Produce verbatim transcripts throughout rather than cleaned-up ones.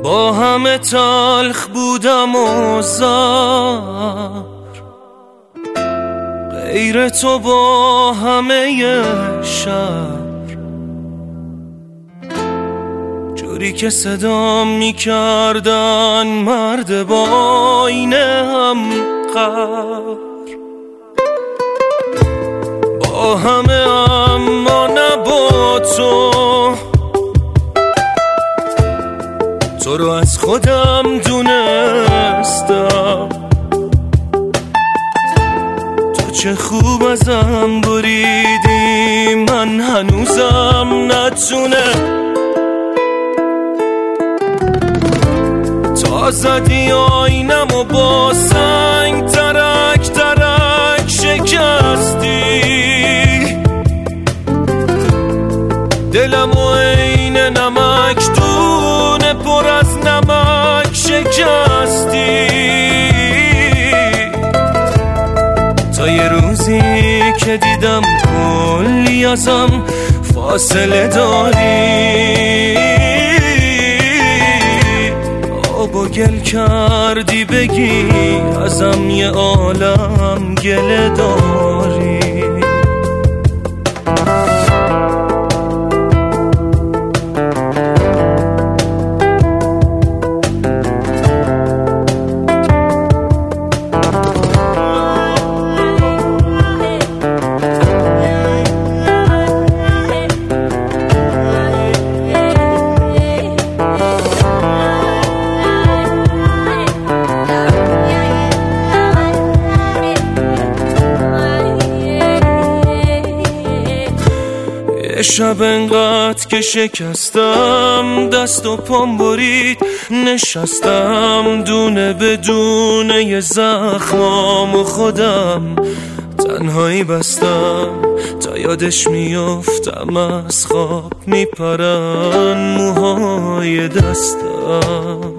با همه تلخ بودم و زار، غیر تو با همه شهر، جوری که صدام میکردن مرد با این هم قهر. با همه اما نه با تو، تو رو از خودم دونستم، تو چه خوب ازم بریدی من هنوزم نتونه. تا زدی آینم و با سنگ ترک ترک شکستی، دلم و عین نمک دونه پر از نمک شکستی. تا یه روزی که دیدم کلی ازم فاصله داری، آب و گل کردی بگی ازم یه عالم گله داری. شب انقدر که شکستم دست و پام برید، نشستم دونه بدونه یه زخمام و خودم تنهایی بستم. تا یادش میافتم از خواب میپرن موهای دستم.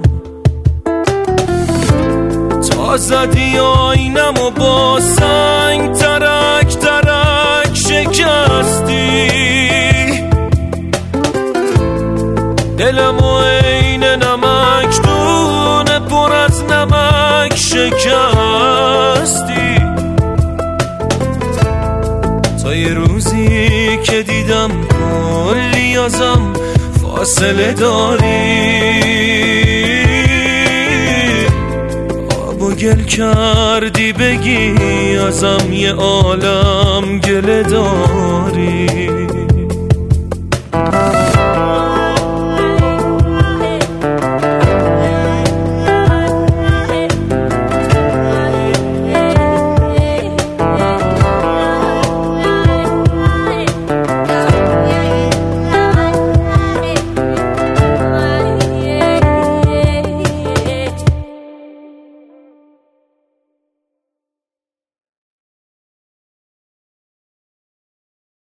تا زدی آینم و با سنگ ترک ترک شکستی، دلم و عین نمک دونه پر از نمک شکستی. تا یه روزی که دیدم کلی ازم فاصله داری، آب و گل کردی بگی ازم یه عالم گله داری.